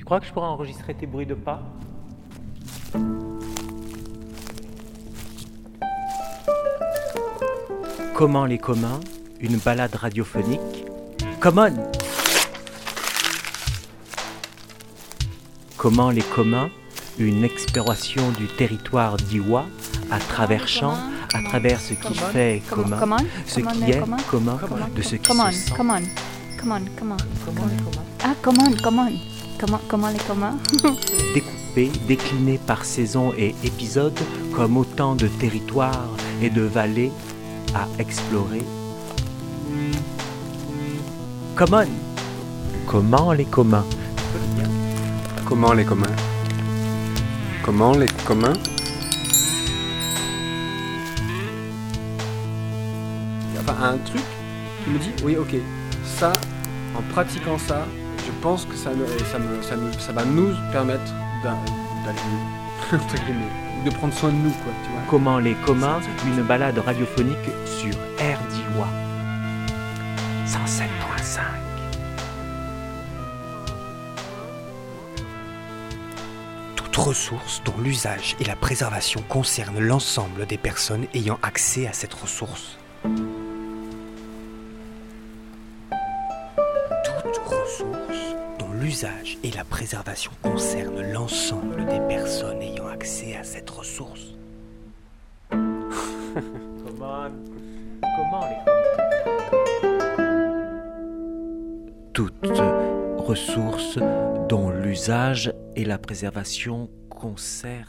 Tu crois que je pourrais enregistrer tes bruits de pas? Comment les communs, une balade radiophonique. Come on! Comment les communs, une exploration du territoire d'Iwa à travers champs, à travers ce qui fait commun, ce qui est commun, de ce qui se sent. Comment les communs? Découpés, déclinés par saison et épisodes, comme autant de territoires et de vallées à explorer. Come on! Comment les communs? Comment les communs? Comment les communs? Enfin, un truc qui me dit, oui, ok, ça, en pratiquant ça, je pense que ça va nous permettre d'aller mieux, entre guillemets, de prendre soin de nous, quoi, tu vois. Comment les communs, une balade radiophonique sur Air d'Iwa. 107.5. Toute ressource dont l'usage et la préservation concernent l'ensemble des personnes ayant accès à cette ressource. Toute ressource dont l'usage et la préservation concernent l'ensemble des personnes ayant accès à cette ressource. Comment les toute ressource dont l'usage et la préservation concernent.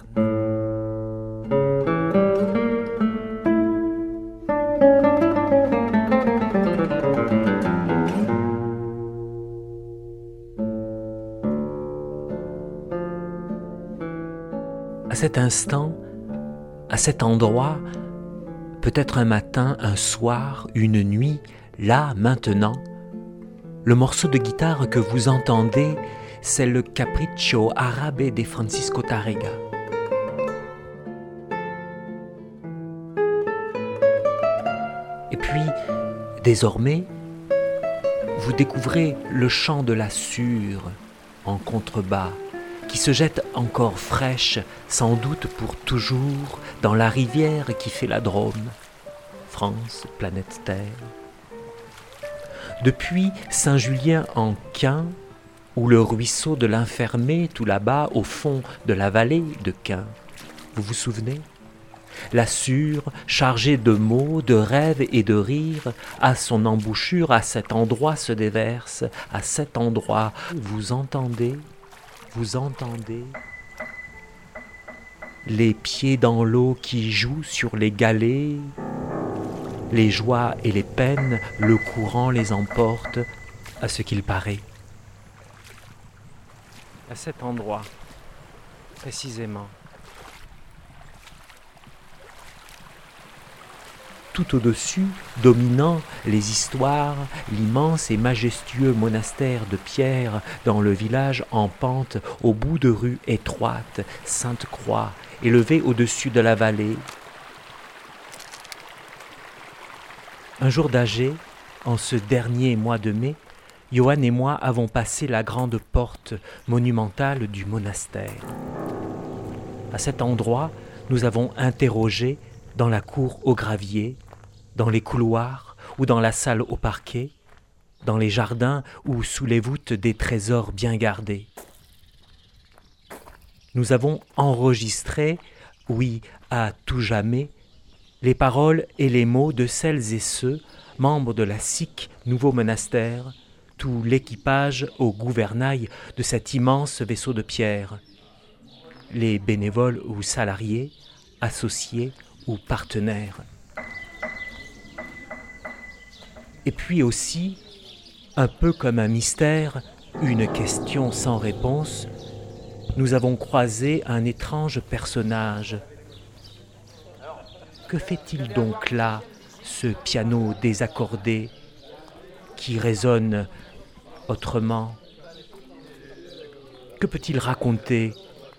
À cet instant, à cet endroit, peut-être un matin, un soir, une nuit, là, maintenant, le morceau de guitare que vous entendez, c'est le Capriccio arabe de Francisco Tárrega. Et puis, désormais, vous découvrez le chant de la sure en contrebas, qui se jette encore fraîche, sans doute pour toujours, dans la rivière qui fait la Drôme. France, planète Terre. Depuis Saint-Julien-en-Quint, ou le ruisseau de l'Infermé, tout là-bas, au fond de la vallée de Quint. Vous vous souvenez? La Sure, chargée de mots, de rêves et de rires, à son embouchure, à cet endroit se déverse, à cet endroit. Vous entendez? Vous entendez? Les pieds dans l'eau qui jouent sur les galets, les joies et les peines, le courant les emporte, à ce qu'il paraît. À cet endroit, précisément. Tout au-dessus, dominant les histoires, l'immense et majestueux monastère de pierre dans le village en pente, au bout de rue étroite, Sainte-Croix, élevé au-dessus de la vallée. Un jour d'âgé, en ce dernier mois de mai, Johan et moi avons passé la grande porte monumentale du monastère. À cet endroit, nous avons interrogé dans la cour au gravier, dans les couloirs ou dans la salle au parquet, dans les jardins ou sous les voûtes des trésors bien gardés. Nous avons enregistré, oui, à tout jamais, les paroles et les mots de celles et ceux, membres de la SIC Nouveau Monastère, tout l'équipage au gouvernail de cet immense vaisseau de pierre, les bénévoles ou salariés, associés ou partenaires. Et puis aussi, un peu comme un mystère, une question sans réponse, nous avons croisé un étrange personnage. Que fait-il donc là, ce piano désaccordé qui résonne autrement? Que peut-il raconter?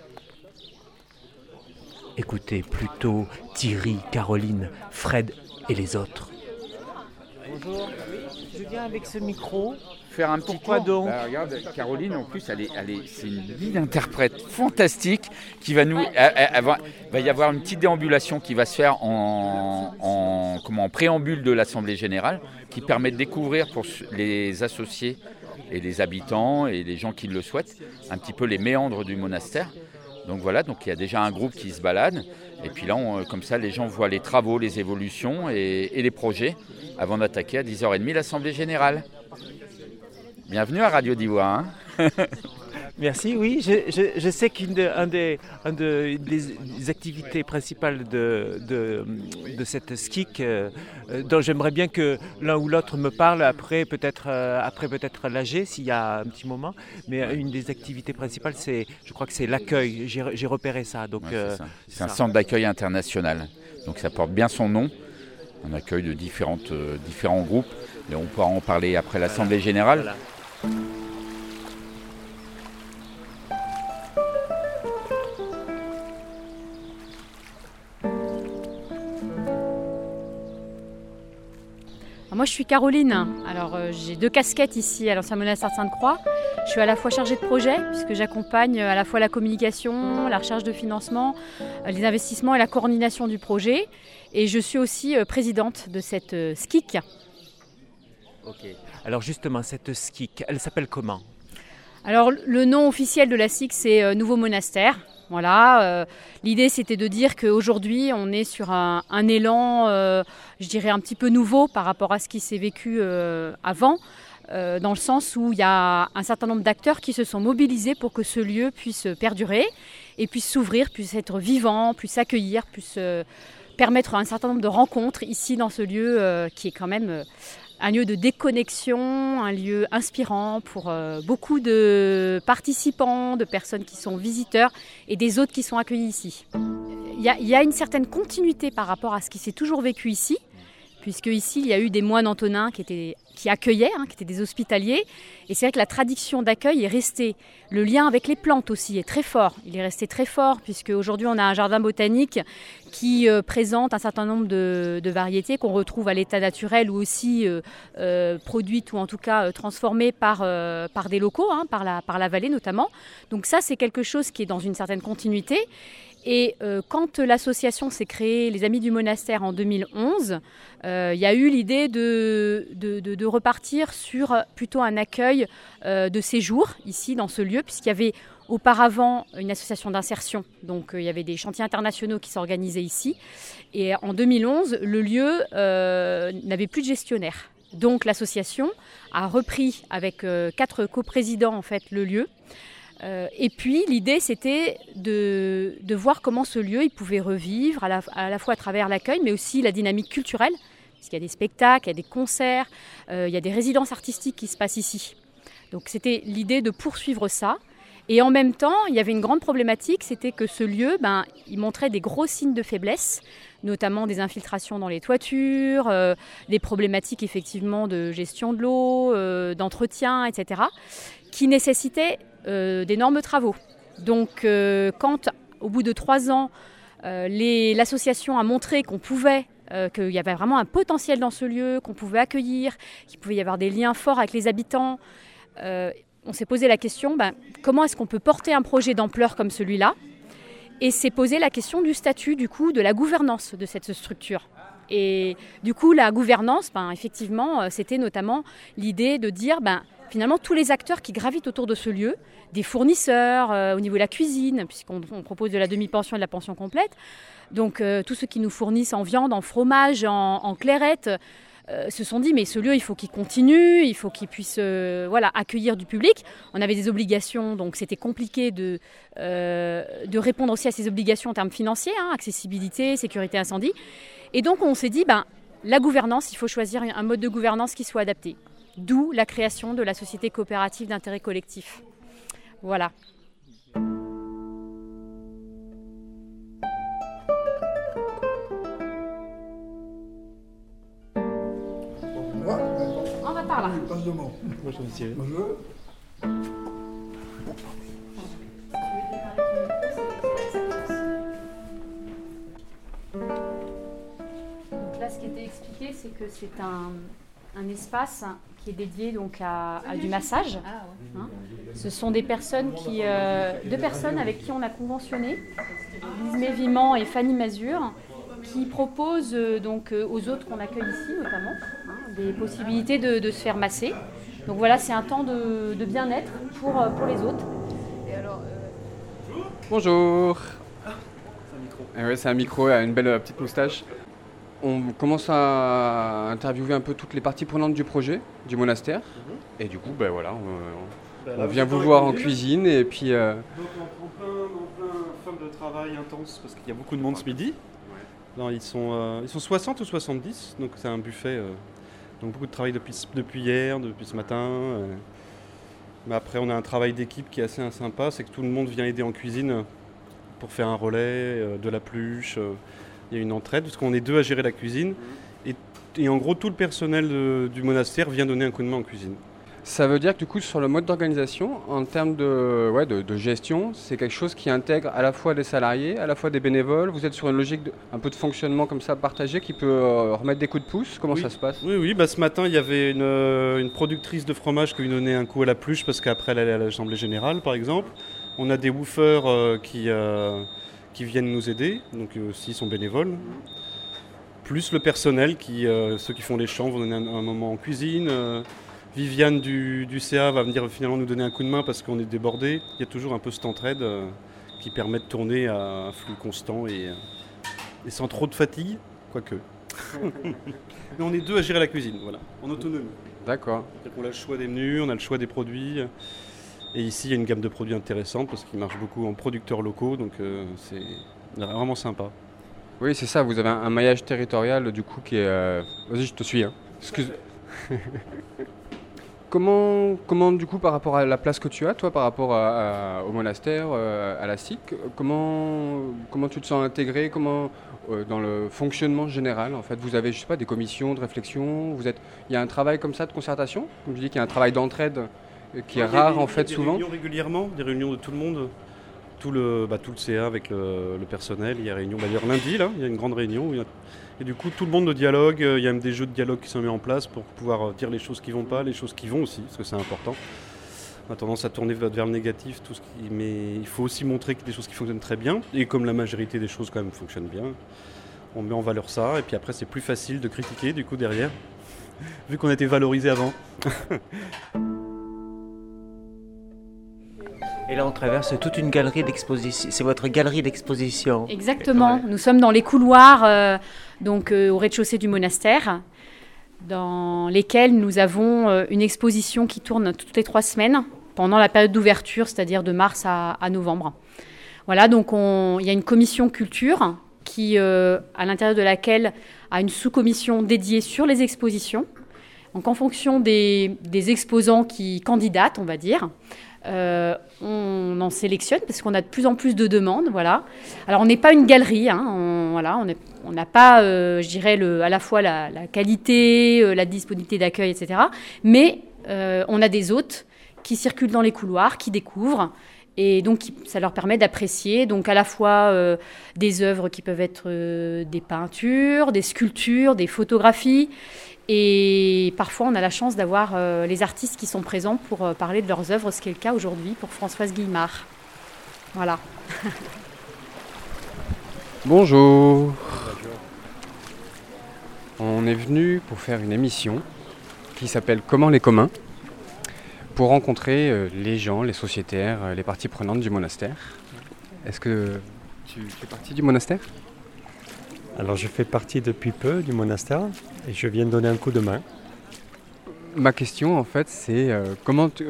Écoutez plutôt Thierry, Caroline, Fred et les autres. Bonjour. Je viens avec ce micro. Faire un petit Pourquoi tour. donc Regarde, Caroline, en plus, c'est une guide interprète fantastique qui va nous. Va y avoir une petite déambulation qui va se faire en préambule de l'Assemblée générale, qui permet de découvrir pour les associés et les habitants et les gens qui le souhaitent un petit peu les méandres du monastère. Donc voilà, donc il y a déjà un groupe qui se balade. Et puis là, comme ça, les gens voient les travaux, les évolutions et les projets avant d'attaquer à 10h30 l'Assemblée générale. Bienvenue à Radio Diwa. Merci, oui. Je sais qu'une des activités principales de cette SKIC, dont j'aimerais bien que l'un ou l'autre me parle après peut-être l'AG, s'il y a un petit moment. Mais une des activités principales, je crois que c'est l'accueil. J'ai repéré ça. Donc, ouais, c'est un centre d'accueil international. Donc ça porte bien son nom. On accueille de différents groupes. Et on pourra en parler après l'Assemblée générale. Voilà. Moi, je suis Caroline. Alors, j'ai 2 casquettes ici à l'ancien monastère de Sainte-Croix. Je suis à la fois chargée de projet, puisque j'accompagne à la fois la communication, la recherche de financement, les investissements et la coordination du projet. Et je suis aussi présidente de cette SKIC. Ok. Alors justement, cette SKIC, elle s'appelle comment ? Alors, le nom officiel de la SKIC, c'est Nouveau Monastère. Voilà, l'idée c'était de dire qu'aujourd'hui on est sur un élan, je dirais un petit peu nouveau par rapport à ce qui s'est vécu avant, dans le sens où il y a un certain nombre d'acteurs qui se sont mobilisés pour que ce lieu puisse perdurer et puisse s'ouvrir, puisse être vivant, puisse accueillir, puisse permettre un certain nombre de rencontres ici dans ce lieu qui est quand même un lieu de déconnexion, un lieu inspirant pour beaucoup de participants, de personnes qui sont visiteurs et des autres qui sont accueillis ici. Il y a une certaine continuité par rapport à ce qui s'est toujours vécu ici, puisque ici il y a eu des moines antonins qui accueillaient, qui étaient des hospitaliers. Et c'est vrai que la tradition d'accueil est restée. Le lien avec les plantes aussi est très fort. Il est resté très fort, puisque aujourd'hui on a un jardin botanique qui présente un certain nombre de variétés qu'on retrouve à l'état naturel ou aussi produites ou en tout cas transformées par des locaux, par la vallée notamment. Donc ça, c'est quelque chose qui est dans une certaine continuité. Et quand l'association s'est créée, les Amis du Monastère, en 2011, il y a eu l'idée de repartir sur plutôt un accueil de séjour ici dans ce lieu, puisqu'il y avait auparavant une association d'insertion. Donc il y avait des chantiers internationaux qui s'organisaient ici. Et en 2011, le lieu n'avait plus de gestionnaire. Donc l'association a repris avec 4 coprésidents en fait, le lieu. Et puis l'idée c'était de voir comment ce lieu il pouvait revivre à la fois à travers l'accueil mais aussi la dynamique culturelle, parce qu'il y a des spectacles, il y a des concerts, il y a des résidences artistiques qui se passent ici. Donc c'était l'idée de poursuivre ça. Et en même temps, il y avait une grande problématique, c'était que ce lieu, il montrait des gros signes de faiblesse, notamment des infiltrations dans les toitures, des problématiques effectivement de gestion de l'eau, d'entretien, etc., qui nécessitaient d'énormes travaux. Donc quand, au bout de 3 ans, l'association a montré qu'on pouvait, qu'il y avait vraiment un potentiel dans ce lieu, qu'on pouvait accueillir, qu'il pouvait y avoir des liens forts avec les habitants, on s'est posé la question, comment est-ce qu'on peut porter un projet d'ampleur comme celui-là ? Et s'est posé la question du statut, du coup, de la gouvernance de cette structure. Et du coup, la gouvernance, effectivement, c'était notamment l'idée de dire, finalement, tous les acteurs qui gravitent autour de ce lieu, des fournisseurs au niveau de la cuisine, puisqu'on propose de la demi-pension et de la pension complète, donc tous ceux qui nous fournissent en viande, en fromage, en clairette, se sont dit mais ce lieu il faut qu'il continue, il faut qu'il puisse accueillir du public. On avait des obligations, donc c'était compliqué de répondre aussi à ces obligations en termes financiers, accessibilité, sécurité incendie. Et donc on s'est dit la gouvernance, il faut choisir un mode de gouvernance qui soit adapté. D'où la création de la société coopérative d'intérêt collectif. Voilà. On va par là. Bonjour, monsieur. Bonjour. Donc là, ce qui était expliqué, c'est que c'est un espace qui est dédié donc à du massage. Hein. Ce sont des personnes deux personnes avec qui on a conventionné, Lise Viment et Fanny Mazur, qui proposent donc aux autres qu'on accueille ici notamment des possibilités de se faire masser. Donc voilà, c'est un temps de bien-être pour les autres. Et alors, Bonjour. C'est un micro, une belle petite moustache. On commence à interviewer un peu toutes les parties prenantes du projet, du monastère. Et du coup, on vient vous voir en cuisine et puis... Donc en plein fin de travail intense, parce qu'il y a beaucoup de monde ce midi. Non, ils sont 60 ou 70, donc c'est un buffet. Donc beaucoup de travail depuis hier, depuis ce matin. Mais après, on a un travail d'équipe qui est assez sympa, c'est que tout le monde vient aider en cuisine pour faire un relais, de la pluche. Il y a une entraide, parce qu'on est 2 à gérer la cuisine. Et en gros, tout le personnel du monastère vient donner un coup de main en cuisine. Ça veut dire que du coup, sur le mode d'organisation, en termes de gestion, c'est quelque chose qui intègre à la fois des salariés, à la fois des bénévoles. Vous êtes sur une logique un peu de fonctionnement comme ça partagé qui peut remettre des coups de pouce. Comment ça se passe ? Oui, ce matin, il y avait une productrice de fromage qui lui donnait un coup à la pluche parce qu'après, elle allait à l'Assemblée Générale, par exemple. On a des woofers qui viennent nous aider, donc aussi sont bénévoles. Plus le personnel, ceux qui font les champs vont donner un moment en cuisine. Viviane du CA va venir finalement nous donner un coup de main parce qu'on est débordé. Il y a toujours un peu cette entraide qui permet de tourner à flux constant et sans trop de fatigue, quoique. Mais on est 2 à gérer la cuisine, voilà, en autonomie. D'accord. On a le choix des menus, on a le choix des produits. Et ici, il y a une gamme de produits intéressante parce qu'ils marchent beaucoup en producteurs locaux, donc c'est vraiment sympa. Oui, c'est ça, vous avez un maillage territorial du coup qui est... Vas-y, je te suis. Hein. Excuse. Comment du coup par rapport à la place que tu as, toi, par rapport au monastère, à la SIC, comment tu te sens intégré, dans le fonctionnement général en fait, vous avez, je sais pas, des commissions de réflexion, il y a un travail comme ça de concertation, comme je dis qu'il y a un travail d'entraide qui est rare en fait souvent. Des réunions régulièrement, des réunions de tout le monde, tout le CA avec le personnel, il y a réunion, d'ailleurs lundi là, il y a une grande réunion. Et du coup, tout le monde dialogue, il y a même des jeux de dialogue qui sont mis en place pour pouvoir dire les choses qui vont pas, les choses qui vont aussi, parce que c'est important. On a tendance à tourner vers le négatif, mais il faut aussi montrer que des choses qui fonctionnent très bien. Et comme la majorité des choses quand même fonctionnent bien, on met en valeur ça. Et puis après, c'est plus facile de critiquer du coup derrière, vu qu'on a été valorisé avant. Et là, on traverse toute une galerie d'exposition. C'est votre galerie d'exposition. Exactement. Nous sommes dans les couloirs au rez-de-chaussée du monastère, dans lesquels nous avons une exposition qui tourne toutes les 3 semaines pendant la période d'ouverture, c'est-à-dire de mars à novembre. Voilà, donc il y a une commission culture qui, à l'intérieur de laquelle, a une sous-commission dédiée sur les expositions. Donc en fonction des exposants qui candidatent, on va dire, on en sélectionne parce qu'on a de plus en plus de demandes. Voilà. Alors on n'est pas une galerie, hein, on n'a pas, je dirais, à la fois la qualité, la disponibilité d'accueil, etc. Mais on a des hôtes qui circulent dans les couloirs, qui découvrent. Et donc, ça leur permet d'apprécier donc à la fois des œuvres qui peuvent être des peintures, des sculptures, des photographies. Et parfois, on a la chance d'avoir les artistes qui sont présents pour parler de leurs œuvres, ce qui est le cas aujourd'hui pour Françoise Guillemard. Voilà. Bonjour. On est venu pour faire une émission qui s'appelle Comment les communs, pour rencontrer les gens, les sociétaires, les parties prenantes du monastère. Est-ce que tu fais partie du monastère ? Alors je fais partie depuis peu du monastère et je viens de donner un coup de main. Ma question en fait c'est comment tu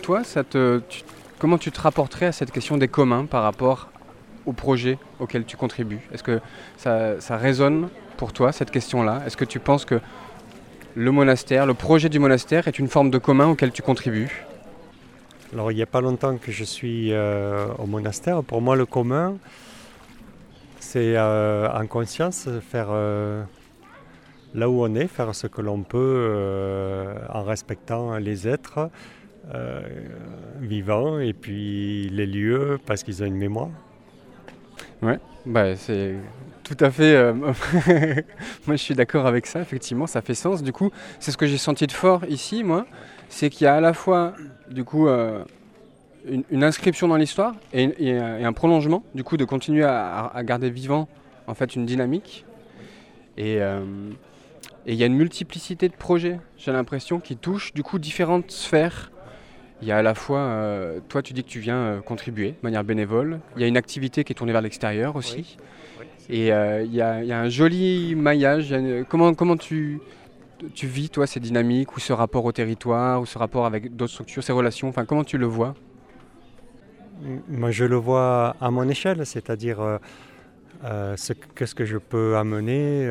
te rapporterais à cette question des communs par rapport au projet auquel tu contribues ? Est-ce que ça résonne pour toi cette question-là ? Est-ce que tu penses que le monastère, le projet du monastère est une forme de commun auquel tu contribues ? Alors il n'y a pas longtemps que je suis au monastère. Pour moi le commun, c'est en conscience faire là où on est, faire ce que l'on peut en respectant les êtres vivants et puis les lieux parce qu'ils ont une mémoire. Ouais, c'est tout à fait. Moi, je suis d'accord avec ça, effectivement, ça fait sens. Du coup, c'est ce que j'ai senti de fort ici, moi. C'est qu'il y a à la fois, du coup, une inscription dans l'histoire et un prolongement, du coup, de continuer à garder vivant, en fait, une dynamique. Et il y a une multiplicité de projets, j'ai l'impression, qui touchent, du coup, différentes sphères. Il y a à la fois, toi tu dis que tu viens contribuer de manière bénévole, il y a une activité qui est tournée vers l'extérieur aussi, et il y a un joli maillage. Comment tu vis toi ces dynamiques, ou ce rapport au territoire, ou ce rapport avec d'autres structures, ces relations, enfin comment tu le vois? Moi, je le vois à mon échelle, c'est-à-dire qu'est-ce que je peux amener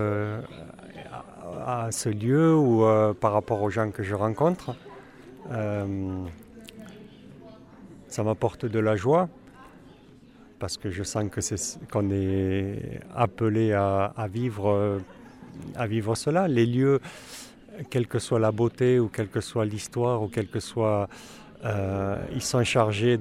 à ce lieu ou par rapport aux gens que je rencontre. Ça m'apporte de la joie parce que je sens qu'on est appelé à vivre cela. Les lieux, quelle que soit la beauté ou quelle que soit l'histoire ou quelle que soit... ils sont chargés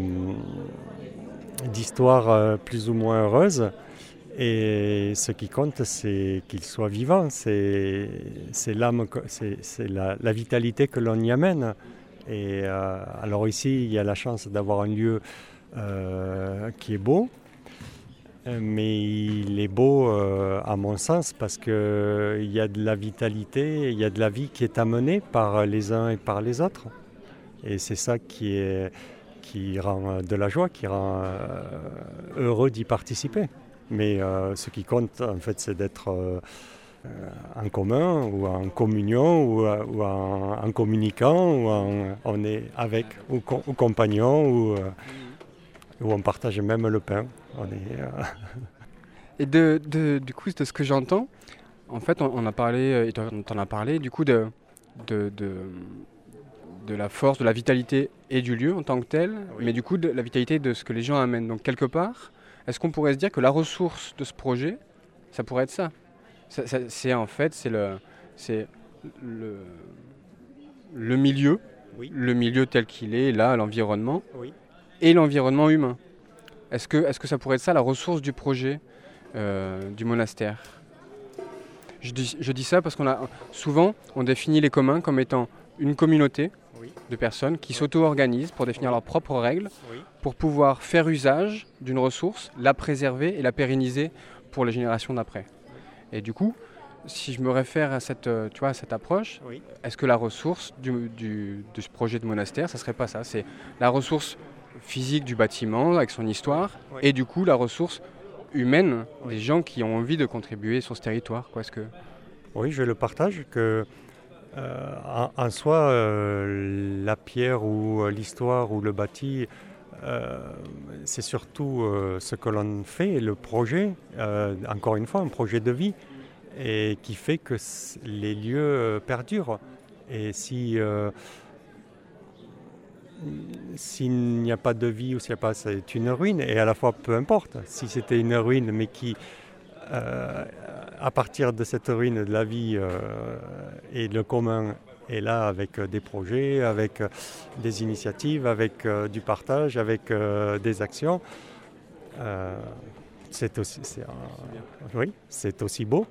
d'histoires plus ou moins heureuses. Et ce qui compte, c'est qu'ils soient vivants, c'est l'âme, c'est la vitalité que l'on y amène. Et alors ici, il y a la chance d'avoir un lieu qui est beau, mais il est beau à mon sens parce qu'il y a de la vitalité, il y a de la vie qui est amenée par les uns et par les autres. Et c'est ça qui rend de la joie, qui rend heureux d'y participer. Mais ce qui compte, en fait, c'est d'être en commun, ou en communion, ou en communiquant, ou on est avec, ou compagnon, ou on partage même le pain. Et du coup, de ce que j'entends, en fait, on a parlé, et t'en as parlé, du coup, de la force, de la vitalité et du lieu en tant que tel, oui. Mais du coup, de la vitalité de ce que les gens amènent. Donc, quelque part, est-ce qu'on pourrait se dire que la ressource de ce projet, ça pourrait être ça? C'est en fait, c'est le milieu, oui. Le milieu tel qu'il est, là, l'environnement, oui. Et l'environnement humain. Est-ce que ça pourrait être ça, la ressource du projet du monastère? Je dis ça parce souvent, on définit les communs comme étant une communauté, oui. De personnes qui s'auto-organisent pour définir, oui. Leurs propres règles, oui. Pour pouvoir faire usage d'une ressource, la préserver et la pérenniser pour les générations d'après. Et du coup, si je me réfère à cette approche, oui. Est-ce que la ressource de ce projet de monastère, ça ne serait pas ça? C'est la ressource physique du bâtiment avec son histoire, oui. Et du coup la ressource humaine, oui. Des gens qui ont envie de contribuer sur ce territoire, quoi. Oui, je le partage que en soi, la pierre ou l'histoire ou le bâti, c'est surtout ce que l'on fait, le projet, encore une fois, un projet de vie, et qui fait que les lieux perdurent. Et s'il n'y a pas de vie ou s'il n'y a pas, c'est une ruine, et à la fois, peu importe, si c'était une ruine, mais qui... à partir de cette ruine de la vie et le commun est là avec des projets, avec des initiatives, avec du partage, avec des actions. C'est aussi beau.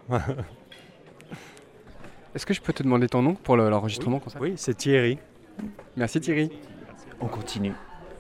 Est-ce que je peux te demander ton nom pour l'enregistrement? Oui, c'est Thierry. Merci Thierry. On continue.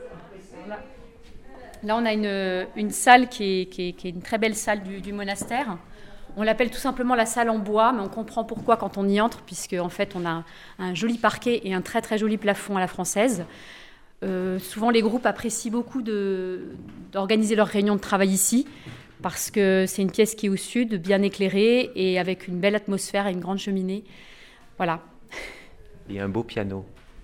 Là, on a une salle qui est une très belle salle du monastère. On l'appelle tout simplement la salle en bois, mais on comprend pourquoi quand on y entre, puisque en fait, on a un joli parquet et un très très joli plafond à la française. Souvent, les groupes apprécient beaucoup d'organiser leurs réunions de travail ici, parce que c'est une pièce qui est au sud, bien éclairée et avec une belle atmosphère et une grande cheminée. Voilà. Et un beau piano.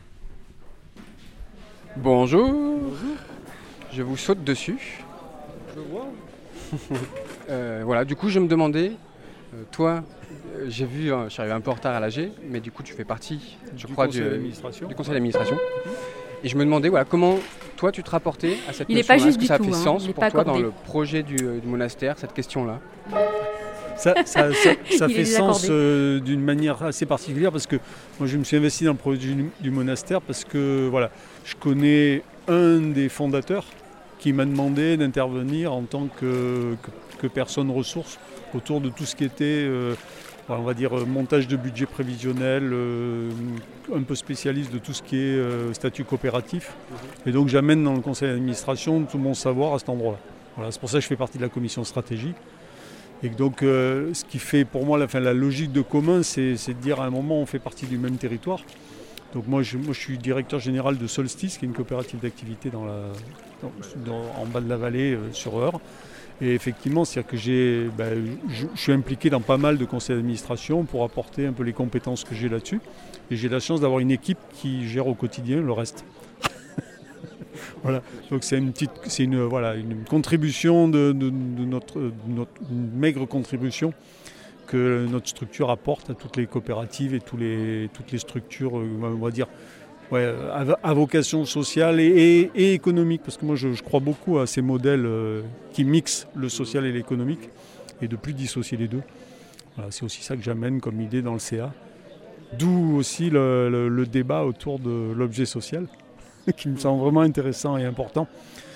Bonjour. Bonjour. Je vous saute dessus. Je vois. Voilà, du coup, je me demandais, toi, j'ai vu, je suis arrivé un peu en retard à l'AG, mais du coup, tu fais partie, je crois, du conseil d'administration. Et je me demandais, voilà, comment toi, tu te rapportais à cette notion-là. Est-ce que ça a fait sens pour toi dans le projet du monastère, cette question-là? Ça fait sens d'une manière assez particulière, parce que moi je me suis investi dans le projet du monastère parce que voilà, je connais un des fondateurs qui m'a demandé d'intervenir en tant que quelques personnes ressources autour de tout ce qui était, on va dire, montage de budget prévisionnel, un peu spécialiste de tout ce qui est statut coopératif. Et donc j'amène dans le conseil d'administration tout mon savoir à cet endroit-là. Voilà, c'est pour ça que je fais partie de la commission stratégie. Et donc ce qui fait pour moi la logique de commun, c'est de dire à un moment on fait partie du même territoire. Donc moi je suis directeur général de Solstice, qui est une coopérative d'activité en bas de la vallée sur Eure. Et effectivement, c'est-à-dire que je suis impliqué dans pas mal de conseils d'administration pour apporter un peu les compétences que j'ai là-dessus. Et j'ai la chance d'avoir une équipe qui gère au quotidien le reste. Voilà. Donc c'est une contribution une maigre contribution que notre structure apporte à toutes les coopératives et toutes les structures, on va dire, à vocation sociale et économique, parce que moi je crois beaucoup à ces modèles qui mixent le social et l'économique et de plus dissocier les deux. Voilà, c'est aussi ça que j'amène comme idée dans le CA. D'où aussi le débat autour de l'objet social, qui me semble vraiment intéressant et important.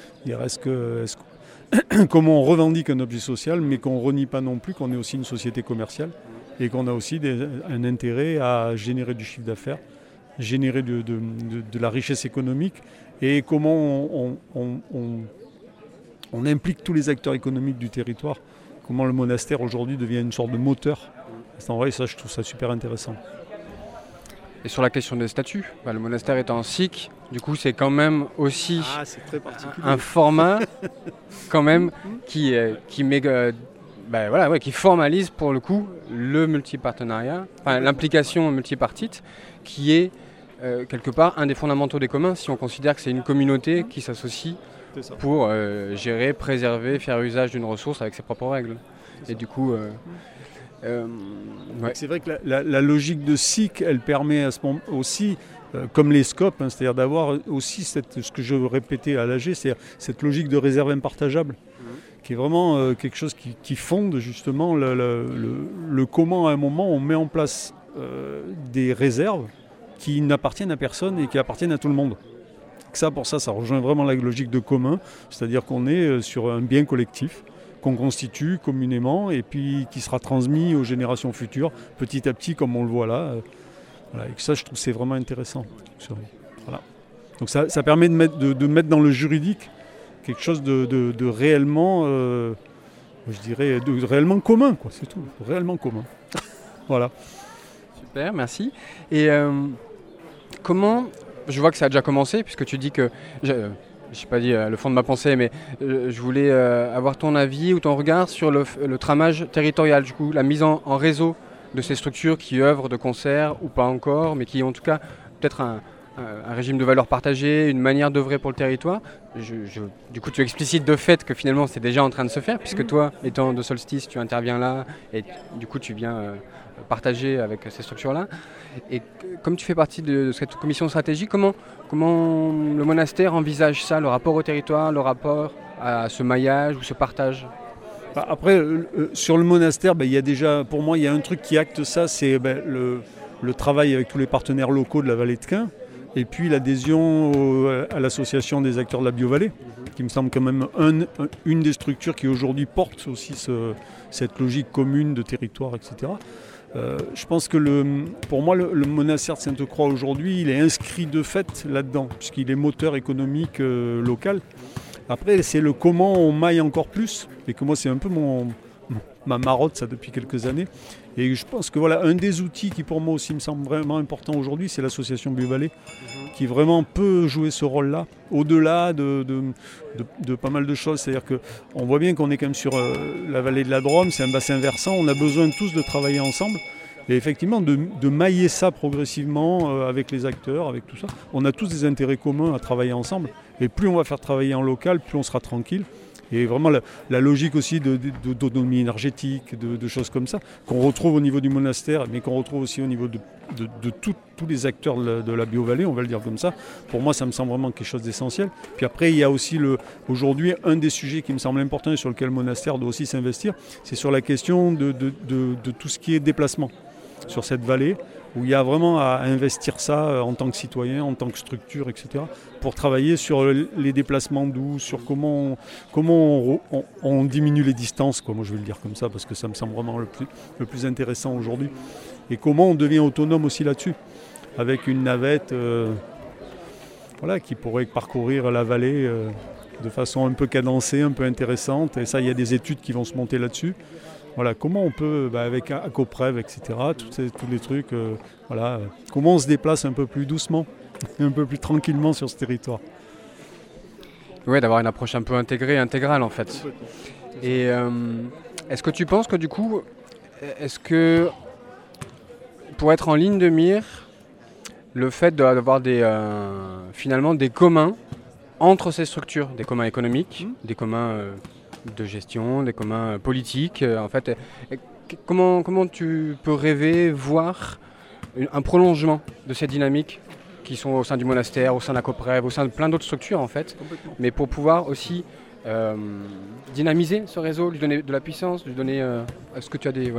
Comment on revendique un objet social, mais qu'on ne renie pas non plus qu'on est aussi une société commerciale et qu'on a aussi un intérêt à générer du chiffre d'affaires, générer de la richesse économique, et comment on implique tous les acteurs économiques du territoire, comment le monastère aujourd'hui devient une sorte de moteur. En vrai, ça, je trouve ça super intéressant. Et sur la question des statuts, le monastère étant en SIC, du coup c'est quand même aussi un format quand même qui formalise pour le coup le multipartenariat, l'implication multipartite, qui est quelque part un des fondamentaux des communs, si on considère que c'est une communauté qui s'associe pour gérer, préserver, faire usage d'une ressource avec ses propres règles. Et du coup... C'est vrai que la logique de SIC, elle permet à ce moment aussi, comme les scopes, c'est-à-dire d'avoir aussi ce que je répétais à l'AG, c'est-à-dire cette logique de réserve impartageable, qui est vraiment quelque chose qui fonde justement le comment à un moment on met en place des réserves qui n'appartiennent à personne et qui appartiennent à tout le monde. Pour ça rejoint vraiment la logique de commun, c'est-à-dire qu'on est sur un bien collectif qu'on constitue communément et puis qui sera transmis aux générations futures, petit à petit, comme on le voit là. Et ça, je trouve que c'est vraiment intéressant. Voilà. Donc ça permet de mettre dans le juridique quelque chose de réellement, je dirais, de réellement commun, quoi, c'est tout, réellement commun. Voilà. Super, merci. Et comment, je vois que ça a déjà commencé, puisque tu dis que... je n'ai pas dit le fond de ma pensée, mais je voulais avoir ton avis ou ton regard sur le tramage territorial, du coup, la mise en réseau de ces structures qui œuvrent de concert ou pas encore, mais qui ont en tout cas peut-être un régime de valeurs partagées, une manière d'œuvrer pour le territoire. Du coup, tu explicites de fait que finalement c'est déjà en train de se faire, puisque toi, étant de Solstice, tu interviens là et du coup tu viens partager avec ces structures-là. Et comme tu fais partie de cette commission stratégie, comment le monastère envisage ça, le rapport au territoire, le rapport à ce maillage ou ce partage ? Après, sur le monastère, il y a déjà, pour moi, il y a un truc qui acte ça, c'est le travail avec tous les partenaires locaux de la vallée de Quin, et puis l'adhésion à l'association des acteurs de la Biovallée, qui me semble quand même une des structures qui aujourd'hui porte aussi cette logique commune de territoire, etc. Je pense que pour moi, le monastère de Sainte-Croix aujourd'hui, il est inscrit de fait là-dedans, puisqu'il est moteur économique local. Après, c'est le comment on maille encore plus, et que moi, c'est un peu ma marotte, ça, depuis quelques années. Et je pense que voilà, un des outils qui, pour moi aussi, me semble vraiment important aujourd'hui, c'est l'association Biovallée, qui vraiment peut jouer ce rôle-là, au-delà de pas mal de choses. C'est-à-dire qu'on voit bien qu'on est quand même sur la vallée de la Drôme, c'est un bassin versant, on a besoin tous de travailler ensemble. Et effectivement, de mailler ça progressivement avec les acteurs, avec tout ça. On a tous des intérêts communs à travailler ensemble. Et plus on va faire travailler en local, plus on sera tranquille. Et vraiment la logique aussi d'autonomie énergétique, de choses comme ça, qu'on retrouve au niveau du monastère, mais qu'on retrouve aussi au niveau de tous les acteurs de la Biovallée, on va le dire comme ça. Pour moi, ça me semble vraiment quelque chose d'essentiel. Puis après, il y a aussi aujourd'hui un des sujets qui me semble important et sur lequel le monastère doit aussi s'investir, c'est sur la question de tout ce qui est déplacement sur cette vallée. où il y a vraiment à investir ça en tant que citoyen, en tant que structure, etc., pour travailler sur les déplacements doux, sur comment on diminue les distances, quoi. Moi je vais le dire comme ça parce que ça me semble vraiment le plus intéressant aujourd'hui, et comment on devient autonome aussi là-dessus, avec une navette qui pourrait parcourir la vallée de façon un peu cadencée, un peu intéressante, et ça il y a des études qui vont se monter là-dessus. Voilà, comment on peut, avec Acoprev, etc., tous les trucs, comment on se déplace un peu plus doucement, un peu plus tranquillement sur ce territoire. Ouais, d'avoir une approche un peu intégrale en fait. Et est-ce que tu penses que du coup, pour être en ligne de mire, le fait d'avoir finalement des communs entre ces structures, des communs économiques, des communs de gestion, des communs politiques, en fait, comment tu peux rêver, voir un prolongement de ces dynamiques qui sont au sein du monastère, au sein d'Acoprev, au sein de plein d'autres structures en fait, mais pour pouvoir aussi dynamiser ce réseau, lui donner de la puissance, lui donner... Est-ce que tu as des...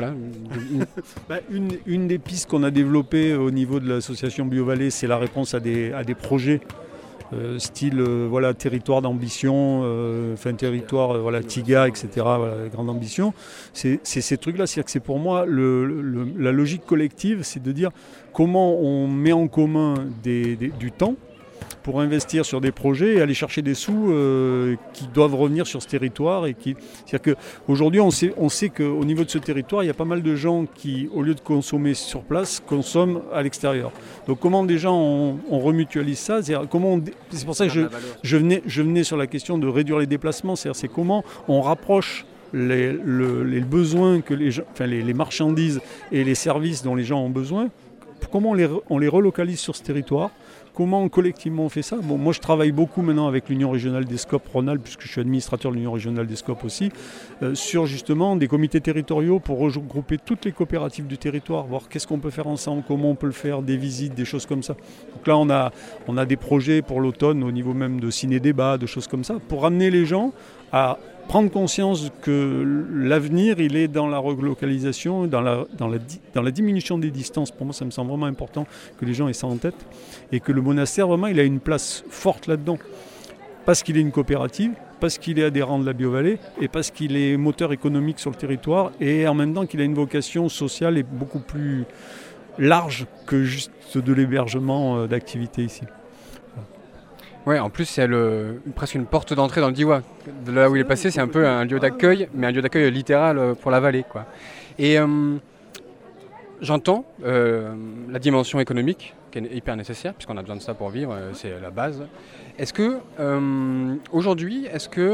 Une des pistes qu'on a développées au niveau de l'association BioVallée, c'est la réponse à des projets style territoire d'ambition, territoire TIGA, etc., grande ambition. C'est ces trucs-là, c'est-à-dire que c'est pour moi la logique collective, c'est de dire comment on met en commun du temps pour investir sur des projets et aller chercher des sous qui doivent revenir sur ce territoire. C'est-à-dire qu'aujourd'hui, on sait qu'au niveau de ce territoire, il y a pas mal de gens qui, au lieu de consommer sur place, consomment à l'extérieur. Donc comment déjà on remutualise ça, c'est pour ça que je venais sur la question de réduire les déplacements, c'est comment on rapproche les besoins que les marchandises et les services dont les gens ont besoin, comment on les relocalise sur ce territoire. Comment collectivement on fait ça ? Bon, moi je travaille beaucoup maintenant avec l'Union régionale des SCOP Rhône-Alpes, puisque je suis administrateur de l'Union régionale des SCOP aussi, sur justement des comités territoriaux pour regrouper toutes les coopératives du territoire, voir qu'est-ce qu'on peut faire ensemble, comment on peut le faire, des visites, des choses comme ça. Donc là on a des projets pour l'automne au niveau même de ciné-débat, de choses comme ça, pour amener les gens à prendre conscience que l'avenir, il est dans la relocalisation, dans la diminution des distances. Pour moi, ça me semble vraiment important que les gens aient ça en tête. Et que le monastère, vraiment, il a une place forte là-dedans. Parce qu'il est une coopérative, parce qu'il est adhérent de la BioVallée, et parce qu'il est moteur économique sur le territoire, et en même temps qu'il a une vocation sociale et beaucoup plus large que juste de l'hébergement d'activités ici. Ouais, en plus c'est presque une porte d'entrée dans le Diois. De là où il est passé, c'est un peu un lieu d'accueil, mais un lieu d'accueil littéral pour la vallée, quoi. Et j'entends la dimension économique, qui est hyper nécessaire, puisqu'on a besoin de ça pour vivre, c'est la base. Est-ce que aujourd'hui,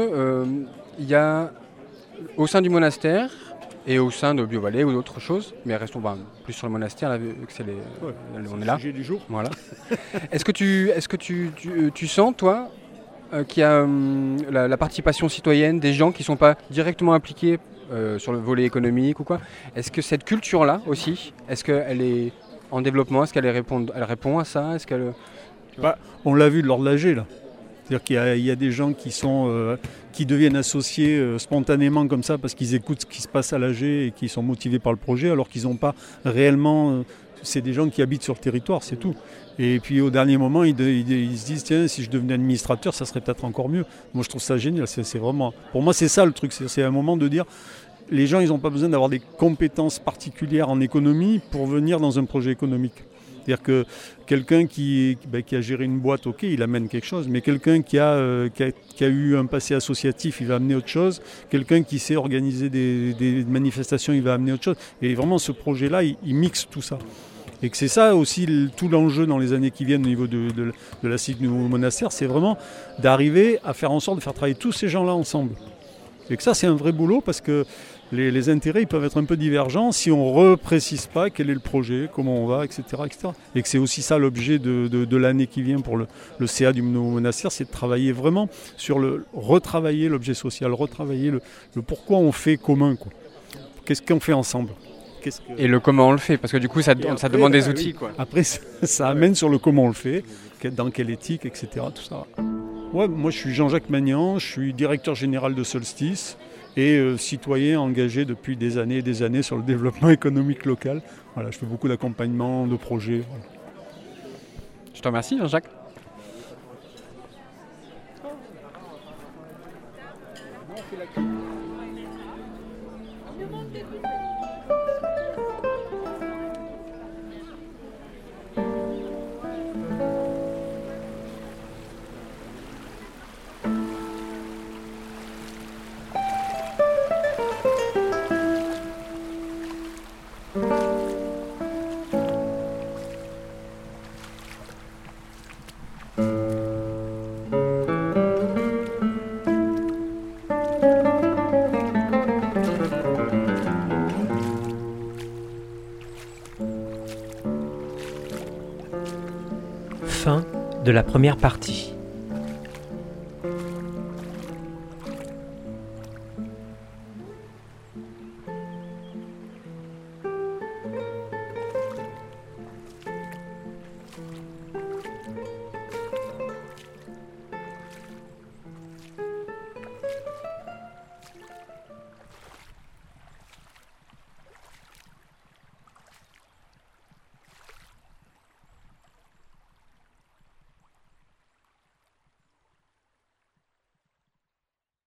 il y a au sein du monastère et au sein de BioVallée ou d'autres choses, mais restons plus sur le monastère, là, vu que on est là. Sujet du jour. Voilà. Est-ce que tu sens, toi, qu'il y a la participation citoyenne des gens qui ne sont pas directement impliqués sur le volet économique ou quoi ? Est-ce que cette culture-là aussi, est-ce qu'elle est en développement ? Est-ce qu'elle répond à ça ? Est-ce qu'elle... On l'a vu lors de l'AG, là. C'est-à-dire qu'il y a des gens qui deviennent associés spontanément comme ça parce qu'ils écoutent ce qui se passe à l'AG et qui sont motivés par le projet alors qu'ils n'ont pas réellement... c'est des gens qui habitent sur le territoire, c'est tout. Et puis au dernier moment, ils se disent, tiens, si je devenais administrateur, ça serait peut-être encore mieux. Moi, je trouve ça génial. C'est vraiment... Pour moi, c'est ça le truc. C'est un moment de dire, les gens, ils n'ont pas besoin d'avoir des compétences particulières en économie pour venir dans un projet économique. C'est-à-dire que quelqu'un qui a géré une boîte, ok, il amène quelque chose, mais quelqu'un qui a eu un passé associatif, il va amener autre chose. Quelqu'un qui sait organiser des manifestations, il va amener autre chose. Et vraiment, ce projet-là, il mixe tout ça. Et que c'est ça aussi tout l'enjeu dans les années qui viennent au niveau de la SIC Nouveau Monastère, c'est vraiment d'arriver à faire en sorte de faire travailler tous ces gens-là ensemble. Et que ça, c'est un vrai boulot parce que les intérêts ils peuvent être un peu divergents si on ne reprécise pas quel est le projet, comment on va, etc., etc. Et que c'est aussi ça l'objet de l'année qui vient pour le CA du Nouveau Monastère, c'est de travailler vraiment sur retravailler l'objet social, retravailler le pourquoi on fait commun, quoi. Qu'est-ce qu'on fait ensemble ? Et le comment on le fait, parce que du coup ça demande des outils. Oui. Quoi. Après ça amène sur le comment on le fait, dans quelle éthique, etc. Tout ça. Ouais, moi je suis Jean-Jacques Magnan, je suis directeur général de Solstice et citoyen engagé depuis des années et des années sur le développement économique local. Voilà, je fais beaucoup d'accompagnement, de projets. Voilà. Je te remercie, Jean-Jacques. Fin de la première partie.